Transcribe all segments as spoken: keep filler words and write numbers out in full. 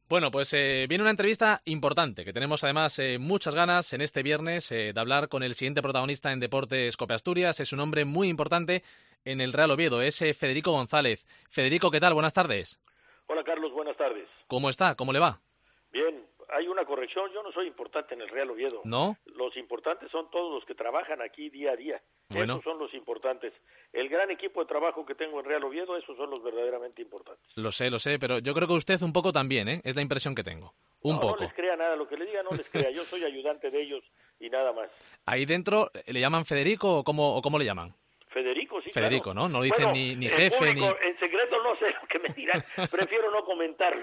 Bueno, pues eh, viene una entrevista importante, que tenemos además eh, muchas ganas en este viernes eh, de hablar con el siguiente protagonista en Deportes Cope Asturias. Es un hombre muy importante en el Real Oviedo, es eh, Federico González. Federico, ¿qué tal? Buenas tardes. Hola Carlos, buenas tardes. ¿Cómo está? ¿Cómo le va? Bien, hay una corrección, yo no soy importante en el Real Oviedo. ¿No? Los importantes son todos los que trabajan aquí día a día. Bueno. Esos son los importantes. El gran equipo de trabajo que tengo en Real Oviedo, esos son los verdaderamente importantes. Lo sé, lo sé, pero yo creo que usted un poco también, ¿eh? Es la impresión que tengo. Un no, poco. No les crea nada, lo que le diga no les crea. Yo soy ayudante de ellos y nada más. Ahí dentro, ¿le llaman Federico o cómo, o cómo le llaman? Federico, sí, Federico, claro. ¿no? No dicen bueno, ni, ni en jefe, público, ni... En secreto no sé lo que me dirán. Prefiero no comentarlo.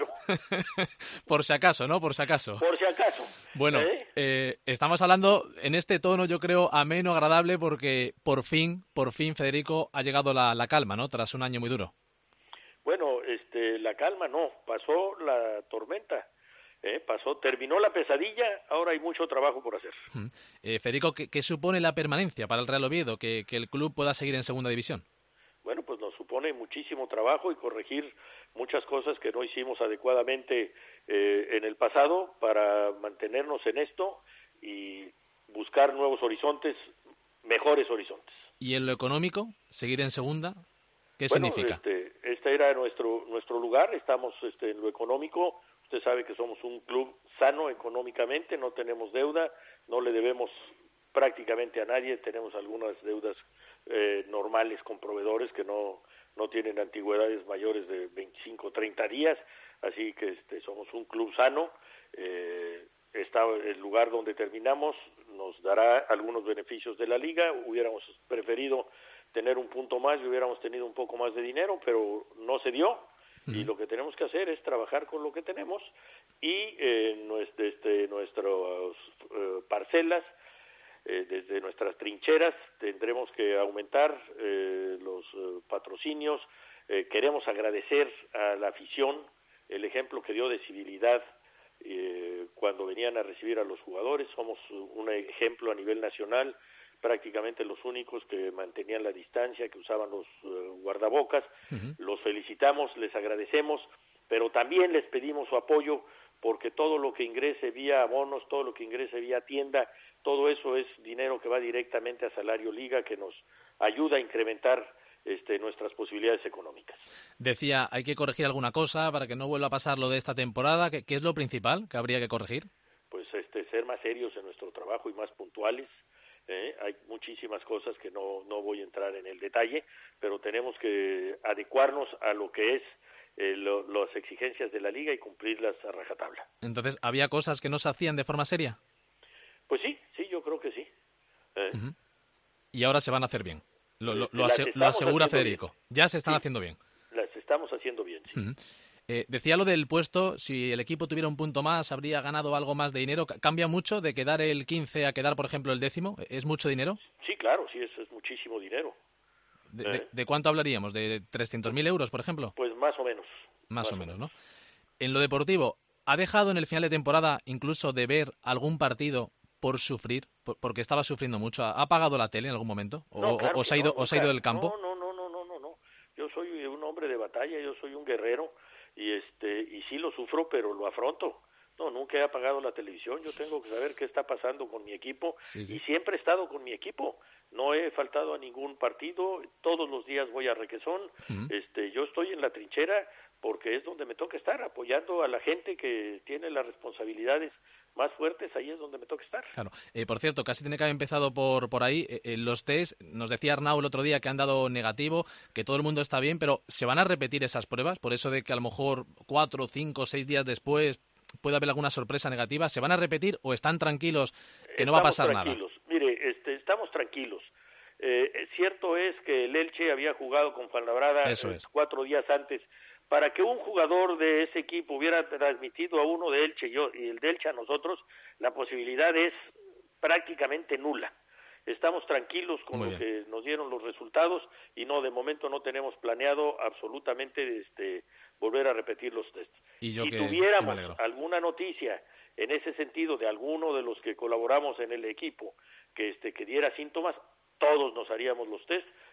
Por si acaso, ¿no? Por si acaso. Por si acaso. Bueno, ¿Eh? Eh, estamos hablando en este tono, yo creo, ameno, agradable, porque por fin, por fin, Federico, ha llegado la, la calma, ¿no? Tras un año muy duro. Bueno, este, la calma no, pasó la tormenta. Eh, pasó, terminó la pesadilla, ahora hay mucho trabajo por hacer. Eh, Federico, ¿qué, ¿qué supone la permanencia para el Real Oviedo, que, que el club pueda seguir en segunda división? Bueno, pues nos supone muchísimo trabajo y corregir muchas cosas que no hicimos adecuadamente eh, en el pasado para mantenernos en esto y buscar nuevos horizontes, mejores horizontes. ¿Y en lo económico, seguir en segunda? ¿Qué bueno, significa? Este, este era nuestro nuestro lugar, estamos este, en lo económico. Usted sabe que somos un club sano económicamente, no tenemos deuda, no le debemos prácticamente a nadie, tenemos algunas deudas eh, normales con proveedores que no, no tienen antigüedades mayores de veinticinco o treinta días, así que este, somos un club sano. Eh, está el lugar donde terminamos, nos dará algunos beneficios de la liga, hubiéramos preferido tener un punto más y hubiéramos tenido un poco más de dinero, pero no se dio. Y lo que tenemos que hacer es trabajar con lo que tenemos y eh, nuestro, este, nuestras eh, parcelas, eh, desde nuestras trincheras, tendremos que aumentar eh, los eh, patrocinios. Eh, queremos agradecer a la afición el ejemplo que dio de civilidad eh, cuando venían a recibir a los jugadores. Somos un ejemplo a nivel nacional, prácticamente los únicos que mantenían la distancia, que usaban los uh, guardabocas. Uh-huh. Los felicitamos, les agradecemos, pero también les pedimos su apoyo porque todo lo que ingrese vía abonos, todo lo que ingrese vía tienda, todo eso es dinero que va directamente a Salario Liga, que nos ayuda a incrementar este, nuestras posibilidades económicas. Decía, hay que corregir alguna cosa para que no vuelva a pasar lo de esta temporada. ¿Qué, qué es lo principal que habría que corregir? Pues este, ser más serios en nuestro trabajo y más puntuales. Eh, hay muchísimas cosas que no, no voy a entrar en el detalle, pero tenemos que adecuarnos a lo que es eh, lo, las exigencias de la liga y cumplirlas a rajatabla. Entonces, ¿había cosas que no se hacían de forma seria? Pues sí, sí, yo creo que sí. Eh. Uh-huh. Y ahora se van a hacer bien. Lo, lo, lo, ase- lo asegura Federico. Bien. Ya se están sí, haciendo bien. Las estamos haciendo bien, sí. Uh-huh. Eh, decía lo del puesto, si el equipo tuviera un punto más, habría ganado algo más de dinero. ¿Cambia mucho de quedar el quince a quedar, por ejemplo, el décimo? ¿Es mucho dinero? Sí, claro, sí, eso es muchísimo dinero. ¿De, ¿Eh? de, de cuánto hablaríamos? ¿De trescientos mil euros, por ejemplo? Pues más o menos. Más, más o o menos, menos, ¿no? En lo deportivo, ¿ha dejado en el final de temporada incluso de ver algún partido por sufrir? Por, porque estaba sufriendo mucho. ¿Ha apagado la tele en algún momento? ¿O, no, claro o se, ha ido, no, o se ha ido del campo? No, no, no, no, no, no. Yo soy un hombre de batalla, yo soy un guerrero. y este y sí lo sufro, pero lo afronto. No, nunca he apagado la televisión, yo tengo que saber qué está pasando con mi equipo sí, sí. y siempre he estado con mi equipo, no he faltado a ningún partido, todos los días voy a Requesón, uh-huh. este, yo estoy en la trinchera porque es donde me toca estar, apoyando a la gente que tiene las responsabilidades más fuertes, ahí es donde me toca estar. Claro. Eh, por cierto, casi tiene que haber empezado por, por ahí. Eh, los test, nos decía Arnau el otro día que han dado negativo, que todo el mundo está bien, pero ¿se van a repetir esas pruebas? Por eso de que a lo mejor cuatro, cinco, seis días después puede haber alguna sorpresa negativa. ¿Se van a repetir o están tranquilos que no estamos va a pasar tranquilos. nada? Mire, este, estamos tranquilos. Eh, cierto es que el Elche había jugado con Fuenlabrada Eso es. cuatro días antes. Para que un jugador de ese equipo hubiera transmitido a uno de Elche yo, y el de Elche a nosotros, la posibilidad es prácticamente nula. Estamos tranquilos con Muy lo bien. que nos dieron los resultados y no, de momento no tenemos planeado absolutamente este, volver a repetir los test. Y yo si que, tuviéramos que alguna noticia en ese sentido de alguno de los que colaboramos en el equipo que, este, que diera síntomas, todos nos haríamos los test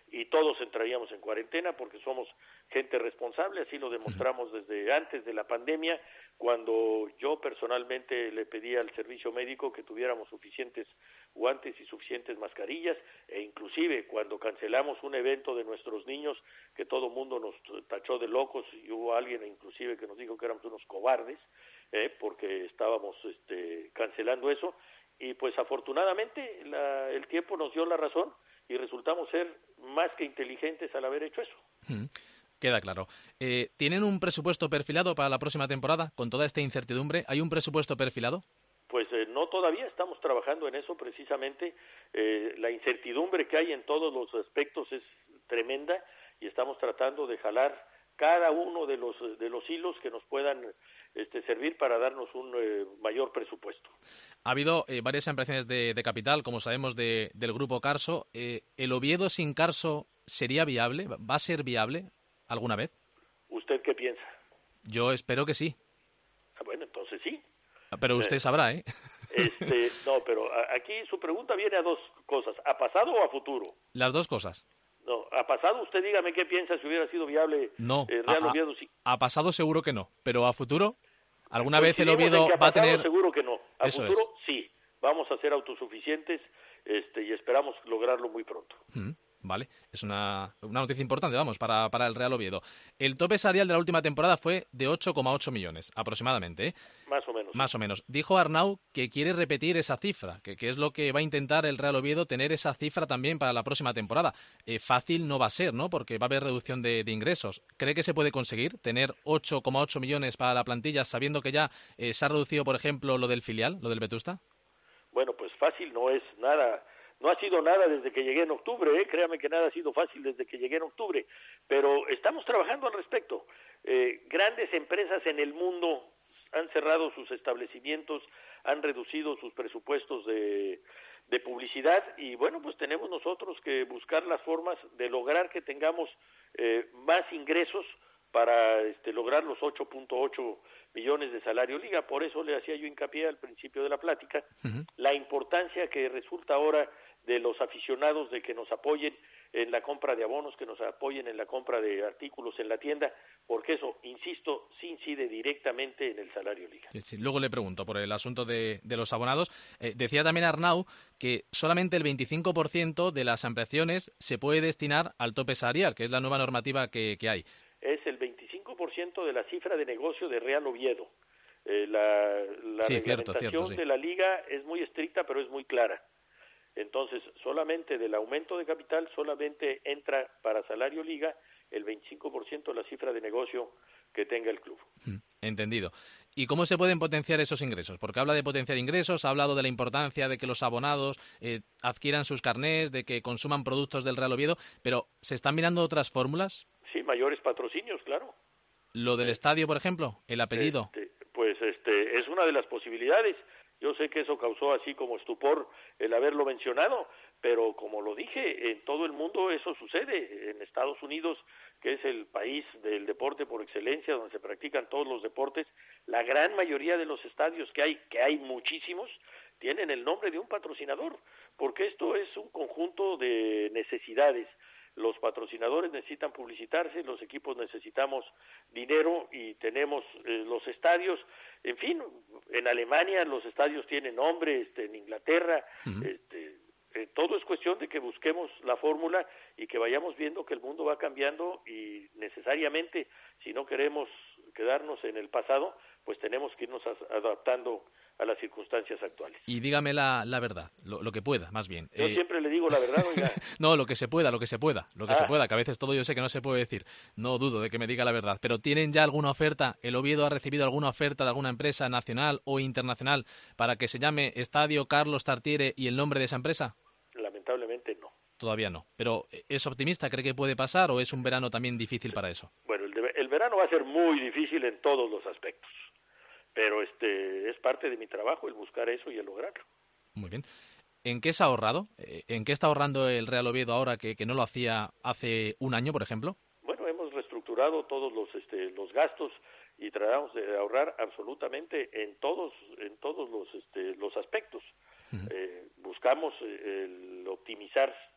y todos entraríamos en cuarentena porque somos gente responsable, así lo demostramos desde antes de la pandemia, cuando yo personalmente le pedí al servicio médico que tuviéramos suficientes guantes y suficientes mascarillas, e inclusive cuando cancelamos un evento de nuestros niños, que todo el mundo nos tachó de locos, y hubo alguien inclusive que nos dijo que éramos unos cobardes, eh, porque estábamos este, cancelando eso, y pues afortunadamente la, el tiempo nos dio la razón, y resultamos ser más que inteligentes al haber hecho eso. Hmm. Queda claro. Eh, ¿Tienen un presupuesto perfilado para la próxima temporada? Con toda esta incertidumbre, ¿hay un presupuesto perfilado? Pues eh, no todavía, estamos trabajando en eso precisamente. Eh, la incertidumbre que hay en todos los aspectos es tremenda y estamos tratando de jalar cada uno de los de los hilos que nos puedan este, servir para darnos un eh, mayor presupuesto. Ha habido eh, varias ampliaciones de, de capital, como sabemos, de, del grupo Carso. Eh, ¿El Oviedo sin Carso sería viable? ¿Va a ser viable alguna vez? ¿Usted qué piensa? Yo espero que sí. Ah, bueno, entonces sí. Pero usted eh, sabrá, ¿eh? Este, no, pero aquí su pregunta viene a dos cosas, ¿a pasado o a futuro? Las dos cosas. No, a pasado usted dígame qué piensa si hubiera sido viable no, eh, Real a, Oviedo. Sí. A pasado seguro que no, pero a futuro, ¿alguna vez el Coincidimos Oviedo en que a va a pasado tener...? seguro que no, a Eso futuro es. sí, vamos a ser autosuficientes este, y esperamos lograrlo muy pronto. Mm. Vale, es una, una noticia importante, vamos, para, para el Real Oviedo. El tope salarial de la última temporada fue de ocho coma ocho millones, aproximadamente, ¿eh? Más o menos. Más o menos. Dijo Arnau que quiere repetir esa cifra, que, que es lo que va a intentar el Real Oviedo, tener esa cifra también para la próxima temporada. Eh, fácil no va a ser, ¿no? Porque va a haber reducción de, de ingresos. ¿Cree que se puede conseguir tener ocho coma ocho millones para la plantilla, sabiendo que ya eh, se ha reducido, por ejemplo, lo del filial, lo del Vetusta? Bueno, pues fácil no es nada. No ha sido nada desde que llegué en octubre, ¿eh? Créame que nada ha sido fácil desde que llegué en octubre, pero estamos trabajando al respecto. Eh, grandes empresas en el mundo han cerrado sus establecimientos, han reducido sus presupuestos de, de publicidad y bueno, pues tenemos nosotros que buscar las formas de lograr que tengamos eh, más ingresos para este, lograr los ocho punto ocho millones de salario liga. Por eso le hacía yo hincapié al principio de la plática, uh-huh. la importancia que resulta ahora de los aficionados de que nos apoyen en la compra de abonos, que nos apoyen en la compra de artículos en la tienda, porque eso, insisto, sí incide directamente en el salario liga. Sí, sí. Luego le pregunto por el asunto de, de los abonados. Eh, decía también Arnau que solamente el veinticinco por ciento de las ampliaciones se puede destinar al tope salarial, que es la nueva normativa que, que hay. Es el veinticinco por ciento de la cifra de negocio de Real Oviedo. Eh, la la sí, reglamentación cierto, cierto, sí. de la liga es muy estricta, pero es muy clara. Entonces, solamente del aumento de capital, solamente entra para salario liga el veinticinco por ciento de la cifra de negocio que tenga el club. Entendido. ¿Y cómo se pueden potenciar esos ingresos? Porque habla de potenciar ingresos, ha hablado de la importancia de que los abonados eh, adquieran sus carnés, de que consuman productos del Real Oviedo, pero ¿se están mirando otras fórmulas? Sí, mayores patrocinios, claro. ¿Lo del eh, estadio, por ejemplo? ¿El apellido? Este, pues este es una de las posibilidades. Yo sé que eso causó así como estupor el haberlo mencionado, pero como lo dije, en todo el mundo eso sucede. En Estados Unidos, que es el país del deporte por excelencia, donde se practican todos los deportes, la gran mayoría de los estadios que hay, que hay muchísimos, tienen el nombre de un patrocinador, porque esto es un conjunto de necesidades. Los patrocinadores necesitan publicitarse, los equipos necesitamos dinero y tenemos eh, los estadios, en fin, en Alemania los estadios tienen nombre, este, en Inglaterra, uh-huh. este, eh, todo es cuestión de que busquemos la fórmula y que vayamos viendo que el mundo va cambiando y necesariamente, si no queremos quedarnos en el pasado, pues tenemos que irnos a, adaptando a las circunstancias actuales. Y dígame la, la verdad, lo, lo que pueda, más bien. Yo eh... siempre le digo la verdad, oiga. No, lo que se pueda, lo que se pueda, lo que ah. se pueda, que a veces todo yo sé que no se puede decir. No dudo de que me diga la verdad, pero ¿tienen ya alguna oferta? ¿El Oviedo ha recibido alguna oferta de alguna empresa nacional o internacional para que se llame Estadio Carlos Tartiere y el nombre de esa empresa? Lamentablemente no. Todavía no. ¿Pero es optimista? ¿Cree que puede pasar o es un verano también difícil para eso? Bueno, el, de, el verano va a ser muy difícil en todos los aspectos. Pero este es parte de mi trabajo el buscar eso y el lograrlo. Muy bien. ¿En qué se ha ahorrado? ¿En qué está ahorrando el Real Oviedo ahora que, que no lo hacía hace un año, por ejemplo? Bueno, hemos reestructurado todos los este, los gastos y tratamos de ahorrar absolutamente en todos en todos los este, los aspectos. Uh-huh. Eh, buscamos el optimizar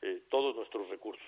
eh, todos nuestros recursos.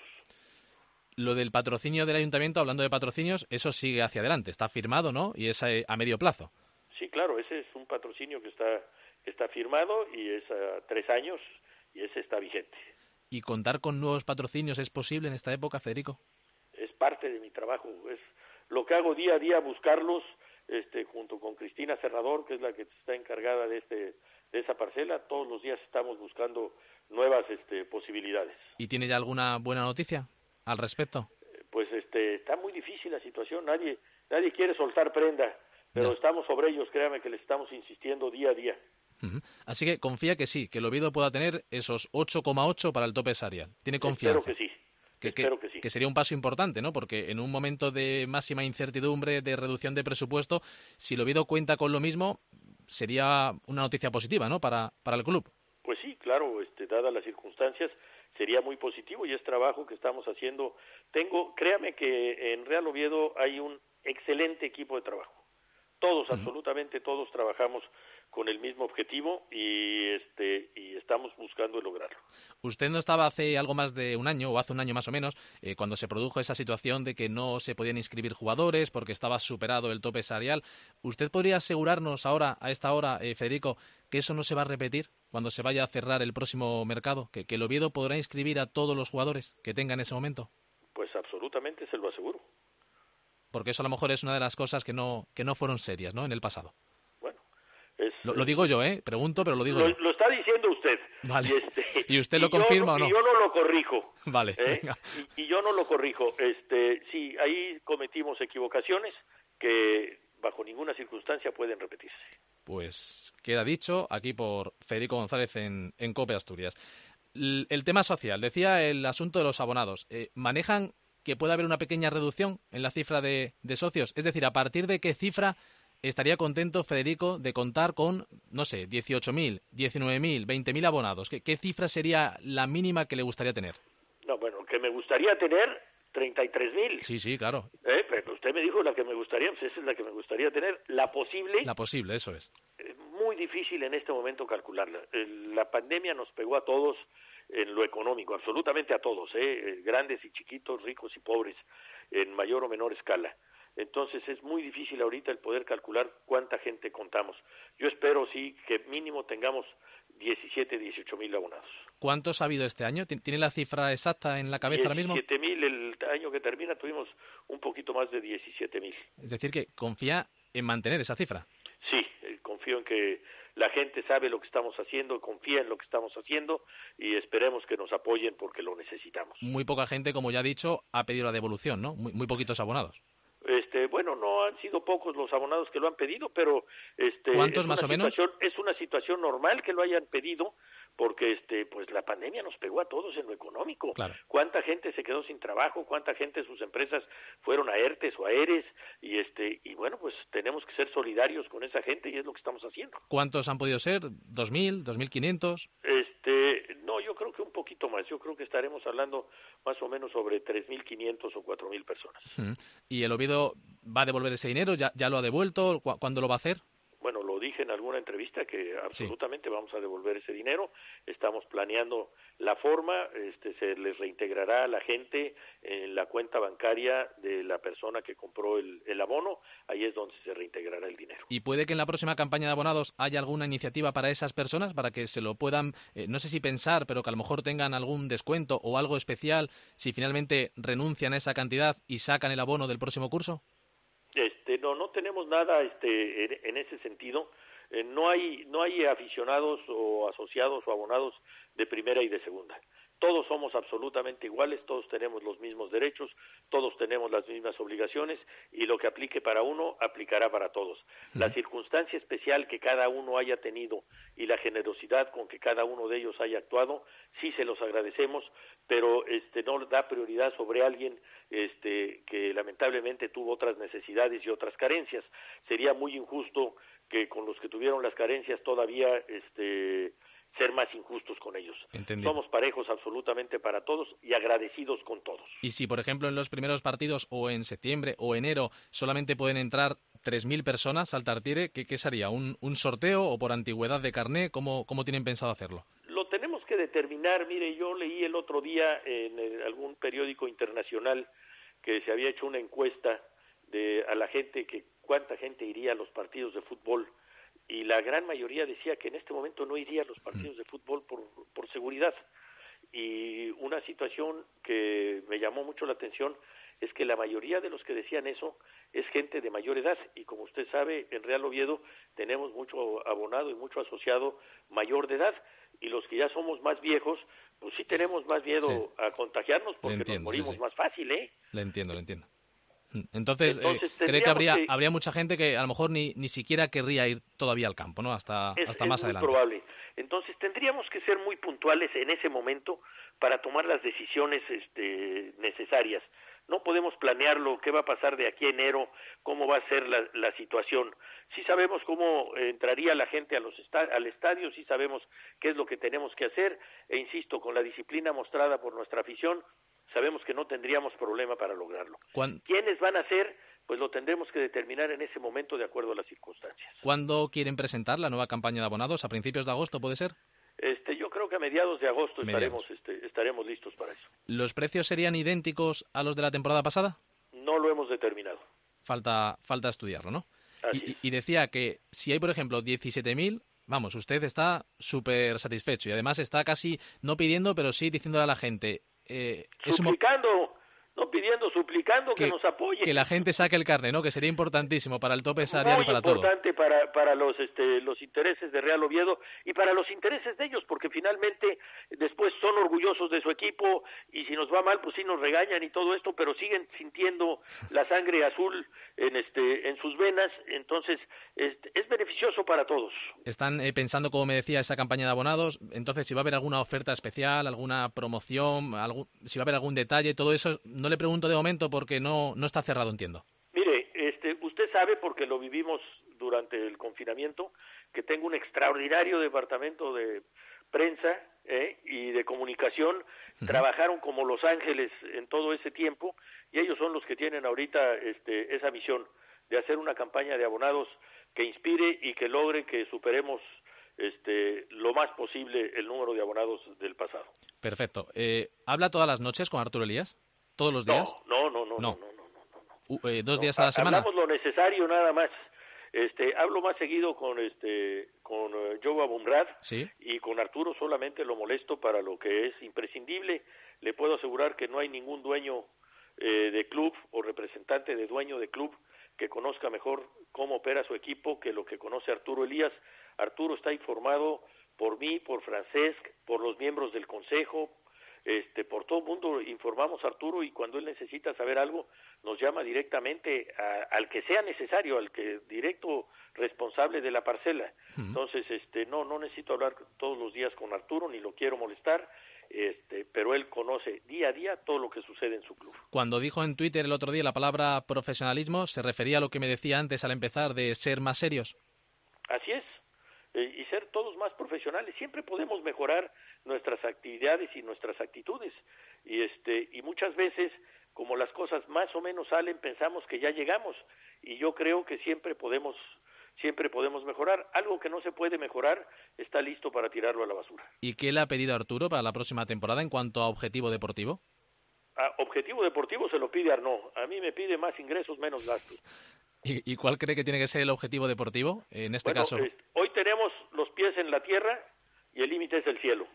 Lo del patrocinio del ayuntamiento, hablando de patrocinios, eso sigue hacia adelante, está firmado, ¿no? Y es a, a medio plazo. Sí, claro, ese es un patrocinio que está, que está firmado y es a tres años y ese está vigente. ¿Y contar con nuevos patrocinios es posible en esta época, Federico? Es parte de mi trabajo, es lo que hago día a día, buscarlos, este, junto con Cristina Serrador, que es la que está encargada de este, de esa parcela. Todos los días estamos buscando nuevas este, posibilidades. ¿Y tiene ya alguna buena noticia al respecto? Pues este, está muy difícil la situación, nadie, nadie quiere soltar prenda, pero no. Estamos sobre ellos, créame que les estamos insistiendo día a día. Uh-huh. Así que confía que sí, que el Oviedo pueda tener esos ocho coma ocho para el tope salarial. Tiene confianza. Espero que sí. Que, Espero que, que sí. Que sería un paso importante, ¿no? Porque en un momento de máxima incertidumbre, de reducción de presupuesto, si el Oviedo cuenta con lo mismo, sería una noticia positiva, ¿no? Para, para el club. Pues sí, claro, este, dadas las circunstancias, sería muy positivo y es trabajo que estamos haciendo. Tengo, créame que en Real Oviedo hay un excelente equipo de trabajo. Todos, uh-huh. absolutamente todos trabajamos con el mismo objetivo y este y estamos buscando lograrlo. Usted no estaba hace algo más de un año, o hace un año más o menos, eh, cuando se produjo esa situación de que no se podían inscribir jugadores porque estaba superado el tope salarial. ¿Usted podría asegurarnos ahora, a esta hora, eh, Federico, que eso no se va a repetir cuando se vaya a cerrar el próximo mercado? ¿Que, que el Oviedo podrá inscribir a todos los jugadores que tenga en ese momento? Pues absolutamente se lo aseguro. Porque eso a lo mejor es una de las cosas que no, que no fueron serias, ¿no? En el pasado. Es, lo, lo digo yo, ¿eh? Pregunto, pero lo digo lo, yo. Lo está diciendo usted. Vale. Y, este, ¿Y usted lo y confirma yo, o no? Y yo no lo corrijo. Vale. ¿eh? y, y yo no lo corrijo. Este, sí, ahí cometimos equivocaciones que bajo ninguna circunstancia pueden repetirse. Pues queda dicho aquí por Federico González en, en COPE Asturias. El, el tema social, decía el asunto de los abonados. Eh, ¿Manejan que puede haber una pequeña reducción en la cifra de, de socios? Es decir, ¿a partir de qué cifra estaría contento Federico de contar con, no sé, dieciocho mil, diecinueve mil, veinte mil abonados? ¿Qué, ¿Qué cifra sería la mínima que le gustaría tener? No, bueno, que me gustaría tener treinta y tres mil. Sí, sí, claro. Eh, pero usted me dijo la que me gustaría, pues esa es la que me gustaría tener. La posible. La posible, eso es. Eh, muy difícil en este momento calcularla. Eh, la pandemia nos pegó a todos en lo económico, absolutamente a todos, eh, grandes y chiquitos, ricos y pobres, en mayor o menor escala. Entonces es muy difícil ahorita el poder calcular cuánta gente contamos. Yo espero sí que mínimo tengamos diecisiete, dieciocho mil abonados. ¿Cuántos ha habido este año? ¿Tiene la cifra exacta en la cabeza ahora mismo? diecisiete mil, el año que termina tuvimos un poquito más de diecisiete mil. Es decir, que confía en mantener esa cifra. Sí, confío en que la gente sabe lo que estamos haciendo, confía en lo que estamos haciendo y esperemos que nos apoyen porque lo necesitamos. Muy poca gente, como ya ha dicho, ha pedido la devolución, ¿no? Muy, muy poquitos abonados. Este, bueno, no han sido pocos los abonados que lo han pedido, pero este, ¿cuántos es más o menos? Es una situación normal que lo hayan pedido, porque este, pues la pandemia nos pegó a todos en lo económico. Claro. ¿Cuánta gente se quedó sin trabajo? ¿Cuánta gente sus empresas fueron a ERTES o a ERES? Y este, y bueno, pues tenemos que ser solidarios con esa gente y es lo que estamos haciendo. ¿Cuántos han podido ser? ¿Dos mil? ¿Dos mil quinientos? Este, no, yo creo que un poquito más. Yo creo que estaremos hablando más o menos sobre tres mil quinientos o cuatro mil personas. Uh-huh. ¿Y el Oviedo va a devolver ese dinero? ¿Ya, ya lo ha devuelto? ¿Cu- ¿Cuándo lo va a hacer? Bueno, lo dije en alguna entrevista que absolutamente sí. Vamos a devolver ese dinero. Estamos planeando la forma, este, se les reintegrará a la gente en la cuenta bancaria de la persona que compró el, el abono. Ahí es donde se reintegrará el dinero. ¿Y puede que en la próxima campaña de abonados haya alguna iniciativa para esas personas, para que se lo puedan, eh, no sé si pensar, pero que a lo mejor tengan algún descuento o algo especial si finalmente renuncian a esa cantidad y sacan el abono del próximo curso? Este, no, no tenemos nada este, en, en ese sentido. Eh, no hay, no hay aficionados o asociados o abonados de primera y de segunda. Todos somos absolutamente iguales, todos tenemos los mismos derechos, todos tenemos las mismas obligaciones y lo que aplique para uno, aplicará para todos. Sí. La circunstancia especial que cada uno haya tenido y la generosidad con que cada uno de ellos haya actuado, sí se los agradecemos, pero este no da prioridad sobre alguien este que lamentablemente tuvo otras necesidades y otras carencias. Sería muy injusto que con los que tuvieron las carencias todavía este ser más injustos con ellos. Entendido. Somos parejos absolutamente para todos y agradecidos con todos. Y si, por ejemplo, en los primeros partidos o en septiembre o enero solamente pueden entrar tres mil personas al Tartiere, ¿qué, qué sería? ¿Un, un sorteo o por antigüedad de carné? ¿Cómo, cómo tienen pensado hacerlo? Lo tenemos que determinar determinar, mire, yo leí el otro día en el, algún periódico internacional que se había hecho una encuesta de a la gente, que cuánta gente iría a los partidos de fútbol, y la gran mayoría decía que en este momento no iría a los partidos de fútbol por, por seguridad. Y una situación que me llamó mucho la atención es que la mayoría de los que decían eso es gente de mayor edad, y como usted sabe, en Real Oviedo tenemos mucho abonado y mucho asociado mayor de edad, y los que ya somos más viejos, pues sí tenemos más miedo sí. a contagiarnos porque entiendo, nos morimos sí, sí. más fácil, ¿eh? Le entiendo, le entiendo. Entonces, Entonces eh, cree que habría que... habría mucha gente que a lo mejor ni ni siquiera querría ir todavía al campo, ¿no? Hasta, es, hasta es más muy adelante. probable. Entonces tendríamos que ser muy puntuales en ese momento para tomar las decisiones este, necesarias. No podemos planear lo que va a pasar de aquí a enero, cómo va a ser la, la situación. Sí sabemos cómo entraría la gente a los esta- al estadio, sí sabemos qué es lo que tenemos que hacer, e insisto, con la disciplina mostrada por nuestra afición, sabemos que no tendríamos problema para lograrlo. ¿Cuándo? ¿Quiénes van a ser? Pues lo tendremos que determinar en ese momento de acuerdo a las circunstancias. ¿Cuándo quieren presentar la nueva campaña de abonados? ¿A principios de agosto puede ser? Este, yo creo que a mediados de agosto mediados. estaremos este, estaremos listos para eso. ¿Los precios serían idénticos a los de la temporada pasada? No lo hemos determinado. Falta falta estudiarlo, ¿no? Así y, es. y decía que si hay, por ejemplo, diecisiete mil, vamos, usted está súper satisfecho y además está casi no pidiendo, pero sí diciéndole a la gente... Eh, suplicando, es un... no pidiendo, suplicando que, que nos apoye. Que la gente saque el carné, ¿no? Que sería importantísimo para el tope salarial y para todo. Muy importante para, para los, este, los intereses de Real Oviedo y para los intereses de ellos, porque finalmente después son orgullosos de su equipo y si nos va mal, pues sí nos regañan y todo esto, pero siguen sintiendo la sangre azul en, este, en sus venas, entonces este, es beneficioso para todos. Están eh, pensando, como me decía, esa campaña de abonados, entonces si va a haber alguna oferta especial, alguna promoción, algún, si va a haber algún detalle, todo eso... No le pregunto de momento porque no, no está cerrado, entiendo. Mire, este, usted sabe, porque lo vivimos durante el confinamiento, que tengo un extraordinario departamento de prensa ¿eh? y de comunicación. Uh-huh. Trabajaron como Los Ángeles en todo ese tiempo y ellos son los que tienen ahorita este, esa misión de hacer una campaña de abonados que inspire y que logre que superemos este, lo más posible el número de abonados del pasado. Perfecto. Eh, ¿Habla todas las noches con Arturo Elías? ¿Todos los días? No, no, no, no, no, no, no, no, no, no. Uh, eh, ¿Dos no, días a la semana? Hablamos lo necesario nada más. Este, hablo más seguido con este, con uh, Joe Abumrad ¿Sí? y con Arturo solamente lo molesto para lo que es imprescindible. Le puedo asegurar que no hay ningún dueño eh, de club o representante de dueño de club que conozca mejor cómo opera su equipo que lo que conoce Arturo Elías. Arturo está informado por mí, por Francesc, por los miembros del consejo, Este, por todo el mundo informamos a Arturo y cuando él necesita saber algo nos llama directamente a, al que sea necesario, al que directo responsable de la parcela. Uh-huh. Entonces, este, no, no necesito hablar todos los días con Arturo ni lo quiero molestar, este, pero él conoce día a día todo lo que sucede en su club. Cuando dijo en Twitter el otro día la palabra profesionalismo, ¿se refería a lo que me decía antes al empezar de ser más serios? Así es. Y ser todos más profesionales. Siempre podemos mejorar nuestras actividades y nuestras actitudes y este y muchas veces, como las cosas más o menos salen, pensamos que ya llegamos y yo creo que siempre podemos siempre podemos mejorar. Algo que no se puede mejorar está listo para tirarlo a la basura. ¿Y qué le ha pedido Arturo para la próxima temporada en cuanto a objetivo deportivo? A objetivo deportivo se lo pide Arnaud. A mí me pide más ingresos, menos gastos. ¿Y, ¿Y cuál cree que tiene que ser el objetivo deportivo en este bueno, caso? Eh, hoy tenemos los pies en la tierra y el límite es el cielo.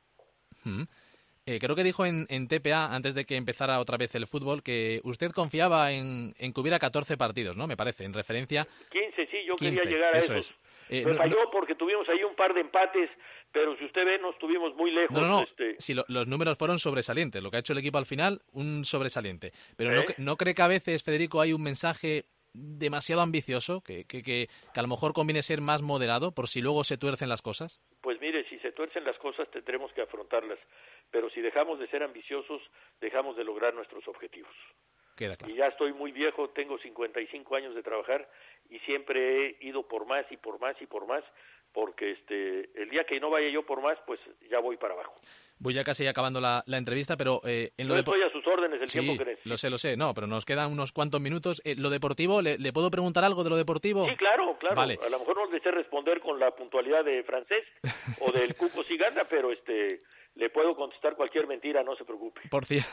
Hmm. Eh, creo que dijo en, en T P A, antes de que empezara otra vez el fútbol, que usted confiaba en, en que hubiera catorce partidos, ¿no? Me parece, en referencia... quince, sí, yo quince, quería llegar a eso esos. Es. Eh, Me no, falló no, porque tuvimos ahí un par de empates, pero si usted ve, no estuvimos muy lejos. No, no, no. Este... Sí, lo, los números fueron sobresalientes. Lo que ha hecho el equipo al final, un sobresaliente. Pero ¿Eh? ¿no, ¿no cree que a veces, Federico, hay un mensaje demasiado ambicioso, que, que, que, que a lo mejor conviene ser más moderado por si luego se tuercen las cosas? Pues mire, si se tuercen las cosas tendremos que afrontarlas, pero si dejamos de ser ambiciosos, dejamos de lograr nuestros objetivos. Queda claro. Y ya estoy muy viejo, tengo cincuenta y cinco años de trabajar y siempre he ido por más y por más y por más, porque este el día que no vaya yo por más, pues ya voy para abajo. Voy ya casi acabando la, la entrevista, pero eh, en lo Yo depo- estoy a sus órdenes el sí, tiempo que necesite. lo sé, lo sé, no, pero nos quedan unos cuantos minutos. Eh, lo deportivo, ¿le, ¿le puedo preguntar algo de lo deportivo? Sí, claro, claro. Vale. A lo mejor no le sé responder con la puntualidad de Francesc o del Cuco Ciganda, pero este le puedo contestar cualquier mentira, no se preocupe. Por, ci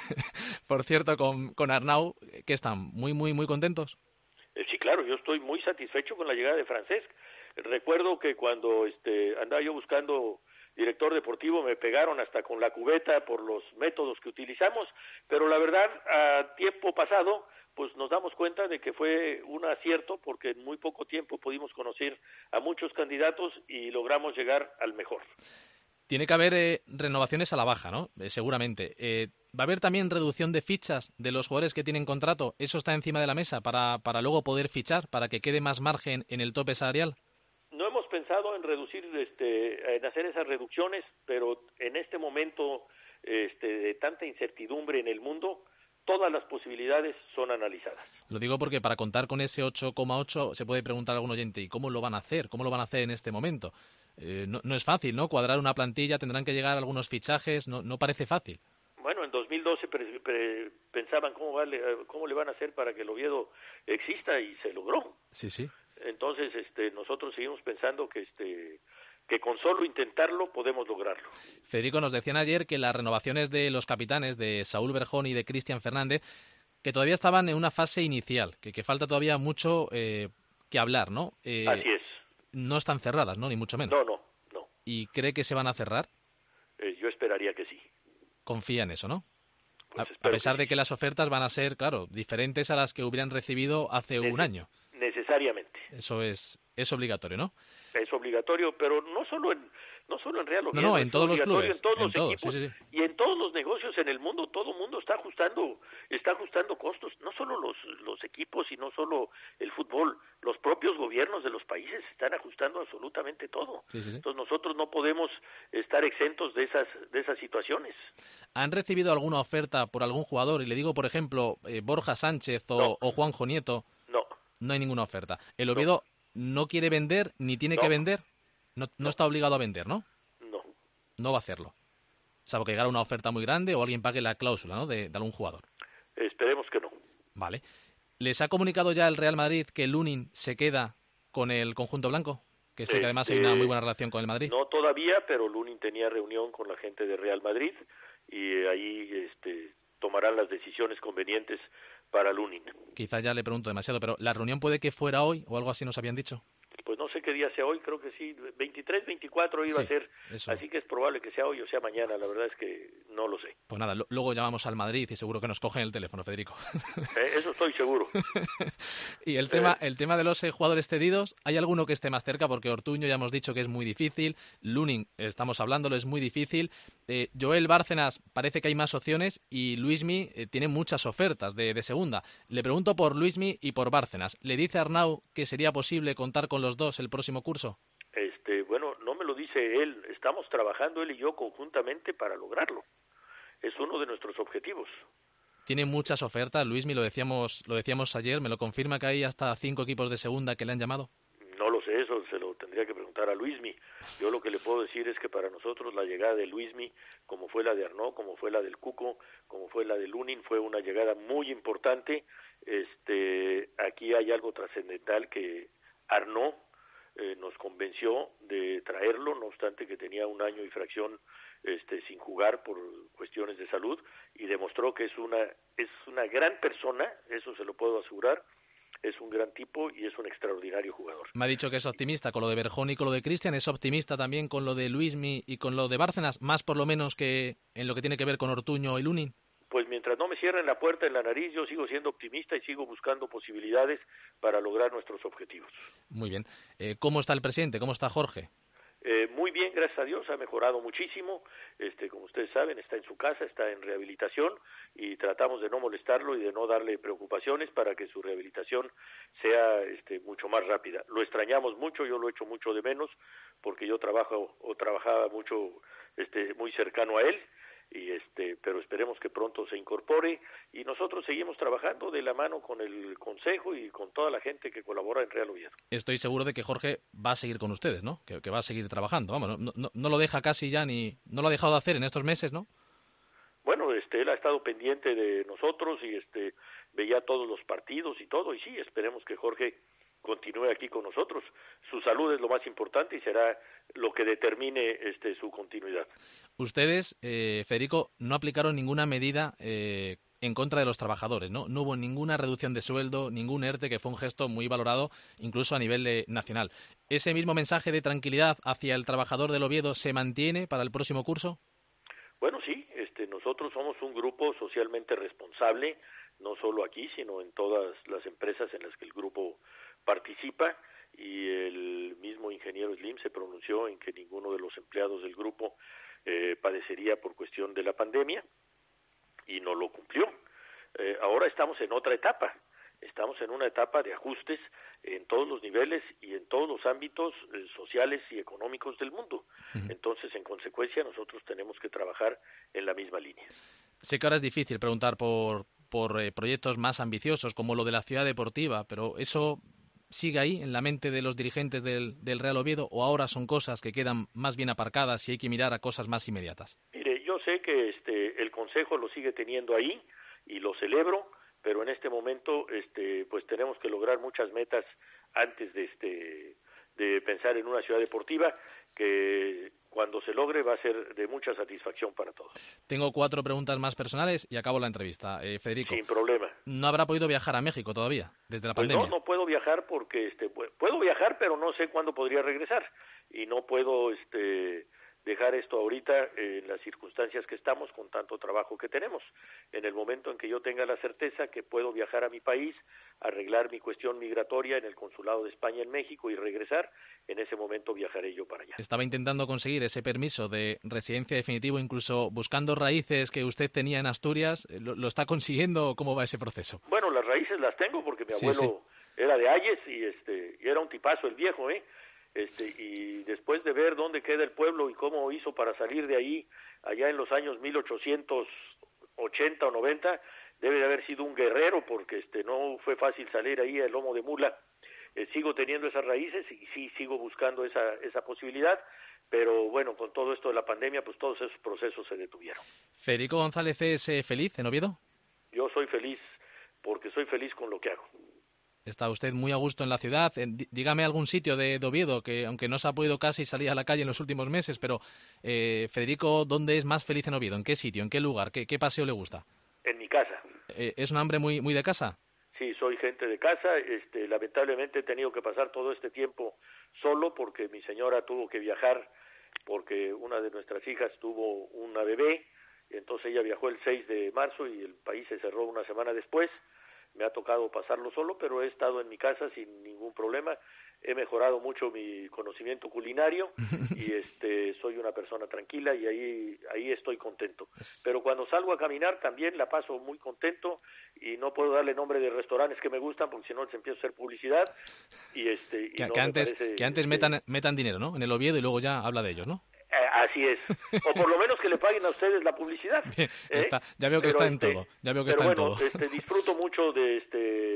por cierto, con, con Arnau, ¿qué están? ¿Muy, muy, muy contentos? Eh, sí, claro, yo estoy muy satisfecho con la llegada de Francesc. Recuerdo que cuando este, andaba yo buscando director deportivo me pegaron hasta con la cubeta por los métodos que utilizamos, pero la verdad, a tiempo pasado, pues nos damos cuenta de que fue un acierto porque en muy poco tiempo pudimos conocer a muchos candidatos y logramos llegar al mejor. Tiene que haber eh, renovaciones a la baja, ¿no? Eh, seguramente. Eh, ¿Va a haber también reducción de fichas de los jugadores que tienen contrato? ¿Eso está encima de la mesa para, para luego poder fichar, para que quede más margen en el tope salarial? No hemos pensado en reducir, este, en hacer esas reducciones, pero en este momento este, de tanta incertidumbre en el mundo, todas las posibilidades son analizadas. Lo digo porque para contar con ese ocho coma ocho se puede preguntar a algún oyente, ¿y cómo lo van a hacer? ¿Cómo lo van a hacer en este momento? Eh, no, no es fácil, ¿no? Cuadrar una plantilla, tendrán que llegar algunos fichajes, no, no parece fácil. Bueno, en dos mil doce pre, pre, pensaban cómo, vale, cómo le van a hacer para que el Oviedo exista y se logró. Sí, sí. Entonces, este, nosotros seguimos pensando que, este, que con solo intentarlo podemos lograrlo. Federico, nos decían ayer que las renovaciones de los capitanes, de Saúl Berjón y de Cristian Fernández, que todavía estaban en una fase inicial, que, que falta todavía mucho eh, que hablar, ¿no? Eh, Así es. No están cerradas, ¿no? Ni mucho menos. No, no, no. ¿Y cree que se van a cerrar? Eh, yo esperaría que sí. Confía en eso, ¿no? Pues a, a pesar que de sí. que las ofertas van a ser, claro, diferentes a las que hubieran recibido hace Neces- un año. Necesariamente. Eso es, es obligatorio, ¿no? Es obligatorio, pero no solo en no solo en Real Oviedo, No, no, en es todos los obligatorio clubes, en todos en los todos, equipos sí, sí, sí. y en todos los negocios en el mundo. Todo el mundo está ajustando, está ajustando costos, no solo los los equipos y no solo el fútbol, los propios gobiernos de los países están ajustando absolutamente todo. Sí, sí, sí. Entonces nosotros no podemos estar exentos de esas de esas situaciones. ¿Han recibido alguna oferta por algún jugador? Y le digo, por ejemplo, eh, Borja Sánchez o, No. o Juanjo Nieto. No. No hay ninguna oferta. ¿El Oviedo no, no quiere vender ni tiene No. que vender? No, no No. está obligado a vender, ¿no? No. No va a hacerlo. Salvo que llegara una oferta muy grande o alguien pague la cláusula, ¿no? de, de algún jugador. Esperemos que no. Vale. ¿Les ha comunicado ya el Real Madrid que Lunin se queda con el conjunto blanco? Que sé que además hay Este, una muy buena relación con el Madrid. No todavía, pero Lunin tenía reunión con la gente de Real Madrid y eh, ahí este, tomarán las decisiones convenientes para Lunin. Quizás ya le pregunto demasiado, pero ¿la reunión puede que fuera hoy o algo así nos habían dicho? Pues no sé qué día sea hoy, creo que sí, veintitrés, veinticuatro iba Sí, a ser, eso. así que es probable que sea hoy o sea mañana, la verdad es que no lo sé. Pues nada, lo- luego llamamos al Madrid y seguro que nos cogen el teléfono, Federico. Eh, eso estoy seguro. Y el tema, el tema de los eh, jugadores cedidos, ¿hay alguno que esté más cerca? Porque Ortuño ya hemos dicho que es muy difícil, Lunin, estamos hablándolo, es muy difícil, eh, Joel Bárcenas parece que hay más opciones y Luismi eh, tiene muchas ofertas de, de segunda. Le pregunto por Luismi y por Bárcenas. ¿Le dice Arnau que sería posible contar con los dos el próximo curso? Este, bueno, no me lo dice él, estamos trabajando él y yo conjuntamente para lograrlo. Es uno de nuestros objetivos. Tiene muchas ofertas, Luismi, lo decíamos, lo decíamos ayer, ¿me lo confirma que hay hasta cinco equipos de segunda que le han llamado? No lo sé, eso se lo tendría que preguntar a Luismi. Yo lo que le puedo decir es que para nosotros la llegada de Luismi, como fue la de Arnaud, como fue la del Cuco, como fue la de Lunin, fue una llegada muy importante. Este, aquí hay algo trascendental que Arnaud eh, nos convenció de traerlo, no obstante que tenía un año y fracción este, sin jugar por cuestiones de salud, y demostró que es una es una gran persona, eso se lo puedo asegurar. Es un gran tipo y es un extraordinario jugador. Me ha dicho que es optimista con lo de Berjón y con lo de Cristian, es optimista también con lo de Luismi y con lo de Bárcenas, más por lo menos que en lo que tiene que ver con Ortuño y Lunin. Pues mientras no me cierren la puerta en la nariz, yo sigo siendo optimista y sigo buscando posibilidades para lograr nuestros objetivos. Muy bien. Eh, ¿Cómo está el presidente? ¿Cómo está Jorge? Eh, muy bien, gracias a Dios, ha mejorado muchísimo. Este, como ustedes saben, está en su casa, está en rehabilitación y tratamos de no molestarlo y de no darle preocupaciones para que su rehabilitación sea este, mucho más rápida. Lo extrañamos mucho, yo lo echo mucho de menos porque yo trabajo o trabajaba mucho, este, muy cercano a él. Y este, pero esperemos que pronto se incorpore y nosotros seguimos trabajando de la mano con el Consejo y con toda la gente que colabora en Real Oviedo. Estoy seguro de que Jorge va a seguir con ustedes, ¿no? Que, que va a seguir trabajando. Vamos, no, no, no lo deja casi ya ni... No lo ha dejado de hacer en estos meses, ¿no? Bueno, este, él ha estado pendiente de nosotros y este, veía todos los partidos y todo, y sí, esperemos que Jorge continúe aquí con nosotros. Su salud es lo más importante y será lo que determine este, su continuidad. Ustedes, eh, Federico, no aplicaron ninguna medida eh, en contra de los trabajadores, ¿no? No hubo ninguna reducción de sueldo, ningún ERTE, que fue un gesto muy valorado incluso a nivel de, nacional. ¿Ese mismo mensaje de tranquilidad hacia el trabajador del Oviedo se mantiene para el próximo curso? Bueno, sí, este, nosotros somos un grupo socialmente responsable, no solo aquí, sino en todas las empresas en las que el grupo participa, y el mismo ingeniero Slim se pronunció en que ninguno de los empleados del grupo eh, padecería por cuestión de la pandemia, y no lo cumplió. Eh, ahora estamos en otra etapa, estamos en una etapa de ajustes en todos los niveles y en todos los ámbitos eh, sociales y económicos del mundo. Entonces, en consecuencia, nosotros tenemos que trabajar en la misma línea. Sé que ahora es difícil preguntar por, por eh, proyectos más ambiciosos, como lo de la ciudad deportiva, pero ¿eso sigue ahí en la mente de los dirigentes del, del Real Oviedo, o ahora son cosas que quedan más bien aparcadas y hay que mirar a cosas más inmediatas? Mire, yo sé que este, el Consejo lo sigue teniendo ahí y lo celebro, pero en este momento este, pues tenemos que lograr muchas metas antes de, este, de pensar en una ciudad deportiva que cuando se logre va a ser de mucha satisfacción para todos. Tengo cuatro preguntas más personales y acabo la entrevista. Eh, Federico. Sin problema. ¿No habrá podido viajar a México todavía, desde la pues pandemia? No, no puedo viajar porque este, puedo viajar, pero no sé cuándo podría regresar y no puedo este, dejar esto ahorita en las circunstancias que estamos con tanto trabajo que tenemos. En el momento en que yo tenga la certeza que puedo viajar a mi país, arreglar mi cuestión migratoria en el Consulado de España en México y regresar, en ese momento viajaré yo para allá. Estaba intentando conseguir ese permiso de residencia definitivo, incluso buscando raíces que usted tenía en Asturias. ¿Lo, lo está consiguiendo? ¿Cómo va ese proceso? Bueno, las raíces las tengo porque mi sí, abuelo sí. era de Ayes y este y era un tipazo el viejo, ¿eh? Este, y después de ver dónde queda el pueblo y cómo hizo para salir de ahí, allá en los años mil ochocientos ochenta o noventa, debe de haber sido un guerrero porque este no fue fácil salir ahí al lomo de mula. Eh, sigo teniendo esas raíces y sí sigo buscando esa esa posibilidad, pero bueno, con todo esto de la pandemia, pues todos esos procesos se detuvieron. ¿Federico González es eh, feliz en Oviedo? Yo soy feliz porque soy feliz con lo que hago. ¿Está usted muy a gusto en la ciudad? Dígame algún sitio de, de Oviedo, que aunque no se ha podido casi salir a la calle en los últimos meses, pero eh, Federico, ¿dónde es más feliz en Oviedo? ¿En qué sitio? ¿En qué lugar? ¿Qué, qué paseo le gusta? En mi casa. Eh, ¿Es un hombre muy, muy de casa? Sí, soy gente de casa. Este, lamentablemente he tenido que pasar todo este tiempo solo porque mi señora tuvo que viajar porque una de nuestras hijas tuvo una bebé. Entonces ella viajó el seis de marzo y el país se cerró una semana después. Me ha tocado pasarlo solo, pero he estado en mi casa sin ningún problema. He mejorado mucho mi conocimiento culinario y este soy una persona tranquila y ahí ahí estoy contento. Pero cuando salgo a caminar también la paso muy contento y no puedo darle nombre de restaurantes que me gustan porque si no les empiezo a hacer publicidad y este y que, no que antes parece, que antes este, metan metan dinero, ¿no? En el Oviedo y luego ya habla de ellos, ¿no? Así es, o por lo menos que le paguen a ustedes la publicidad. Bien, ¿eh? está, ya veo que pero está en este, todo, ya veo que pero está bueno, en todo. Este, disfruto mucho de este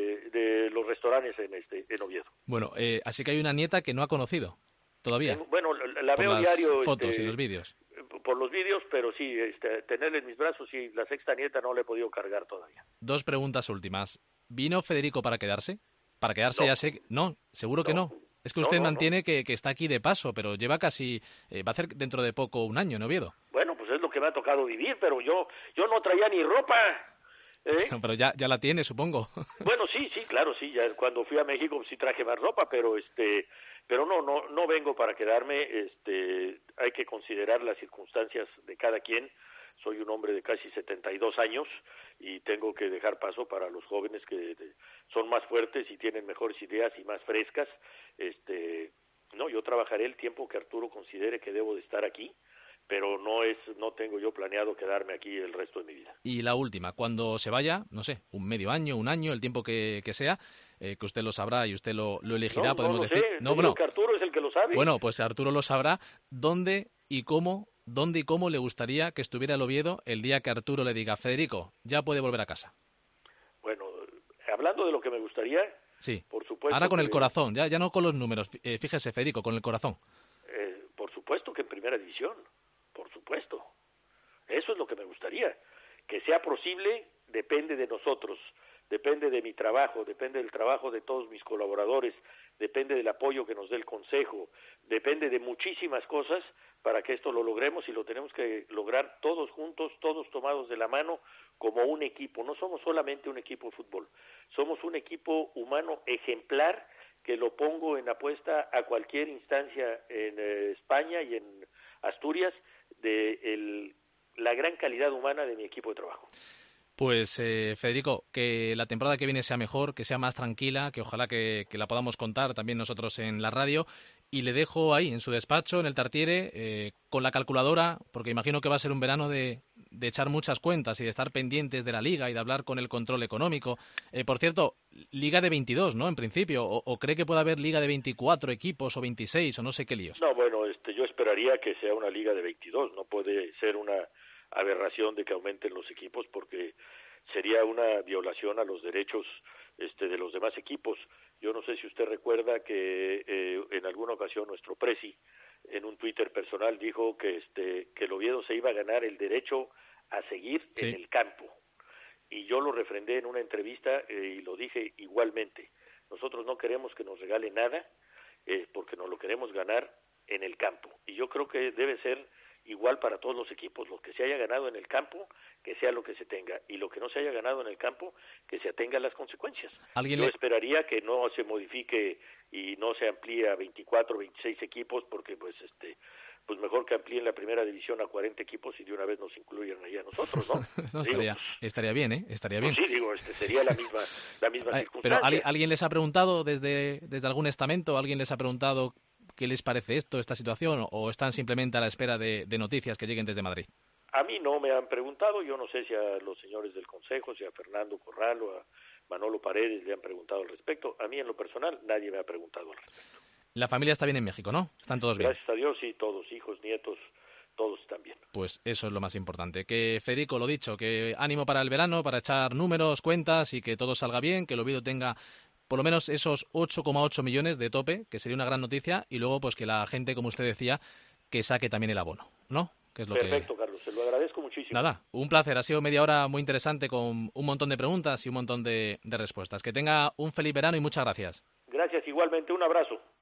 de los restaurantes en este en Oviedo. Bueno, eh, así que hay una nieta que no ha conocido todavía. Tengo, bueno, la, la por veo las diario. Fotos este, y los vídeos. Por los vídeos, pero sí, este, tenerla en mis brazos y la sexta nieta no la he podido cargar todavía. Dos preguntas últimas. ¿Vino Federico para quedarse? Para quedarse no. ya sé que... No, seguro no. que no. Es que no, usted no, mantiene no. Que, que está aquí de paso, pero lleva casi... Eh, va a hacer dentro de poco un año en Oviedo. Bueno, pues es lo que me ha tocado vivir, pero yo yo no traía ni ropa. ¿eh? Pero ya, ya la tiene, supongo. Bueno, sí, sí, claro, sí. Ya cuando fui a México sí traje más ropa, pero este... Pero no, no, no vengo para quedarme. Este, hay que considerar las circunstancias de cada quien. Soy un hombre de casi setenta y dos años y tengo que dejar paso para los jóvenes que son más fuertes y tienen mejores ideas y más frescas. Este, no, yo trabajaré el tiempo que Arturo considere que debo de estar aquí, pero no es, no tengo yo planeado quedarme aquí el resto de mi vida. Y la última, cuando se vaya, no sé, un medio año, un año, el tiempo que, que sea, eh, que usted lo sabrá y usted lo, lo elegirá, no, podemos no lo decir. Sé. No, bueno, bueno, que Arturo es el que lo sabe. Bueno, pues Arturo lo sabrá. ¿Dónde y cómo, dónde y cómo le gustaría que estuviera el Oviedo el día que Arturo le diga, Federico, ya puede volver a casa? Bueno, hablando de lo que me gustaría, sí. Por supuesto. Ahora con que, el corazón, ya, ya no con los números. Eh, fíjese, Federico, con el corazón. Eh, por supuesto que en primera división, por supuesto. Eso es lo que me gustaría. Que sea posible depende de nosotros, depende de mi trabajo, depende del trabajo de todos mis colaboradores, depende del apoyo que nos dé el Consejo, depende de muchísimas cosas para que esto lo logremos y lo tenemos que lograr todos juntos, todos tomados de la mano como un equipo. No somos solamente un equipo de fútbol, somos un equipo humano ejemplar que lo pongo en apuesta a cualquier instancia en eh, España y en Asturias de el, la gran calidad humana de mi equipo de trabajo. Pues eh, Federico, que la temporada que viene sea mejor, que sea más tranquila, que ojalá que, que la podamos contar también nosotros en la radio. Y le dejo ahí, en su despacho, en el Tartiere, eh, con la calculadora, porque imagino que va a ser un verano de, de echar muchas cuentas y de estar pendientes de la Liga y de hablar con el control económico. Eh, por cierto, Liga de veintidós, ¿no?, en principio. O, ¿O cree que puede haber Liga de veinticuatro equipos o veintiséis o no sé qué líos? No, bueno, este, yo esperaría que sea una Liga de veintidós. No puede ser una aberración de que aumenten los equipos porque sería una violación a los derechos este, de los demás equipos. Yo no sé si usted recuerda que eh, en alguna ocasión nuestro presi en un Twitter personal dijo que este que el Oviedo se iba a ganar el derecho a seguir sí. en el campo. Y yo lo refrendé en una entrevista eh, y lo dije igualmente. Nosotros no queremos que nos regale nada eh, porque nos lo queremos ganar en el campo. Y yo creo que debe ser igual para todos los equipos, lo que se haya ganado en el campo, que sea lo que se tenga, y lo que no se haya ganado en el campo, que se atenga a las consecuencias. Yo le... esperaría que no se modifique y no se amplíe a veinticuatro, veintiséis equipos, porque pues este pues mejor que amplíen la primera división a cuarenta equipos y de una vez nos incluyan ahí a nosotros, ¿no? no digo, estaría, pues, estaría bien, ¿eh? Estaría bien. Pues sí, digo, este sería la misma, la misma Ay, circunstancia. Pero ¿alguien les ha preguntado desde, desde algún estamento, alguien les ha preguntado qué les parece esto, esta situación, o están simplemente a la espera de, de noticias que lleguen desde Madrid? A mí no me han preguntado, yo no sé si a los señores del Consejo, si a Fernando Corral o a Manolo Paredes le han preguntado al respecto. A mí en lo personal nadie me ha preguntado al respecto. La familia está bien en México, ¿no? ¿Están todos bien? Gracias a Dios, sí, todos, hijos, nietos, todos están bien. Pues eso es lo más importante. Que Federico, lo dicho, que ánimo para el verano, para echar números, cuentas y que todo salga bien, que el Oviedo tenga por lo menos esos ocho coma ocho millones de tope, que sería una gran noticia, y luego pues que la gente, como usted decía, que saque también el abono, ¿no? Que es lo Perfecto, que... Carlos, se lo agradezco muchísimo. Nada, un placer, ha sido media hora muy interesante con un montón de preguntas y un montón de, de respuestas. Que tenga un feliz verano y muchas gracias. Gracias, igualmente, un abrazo.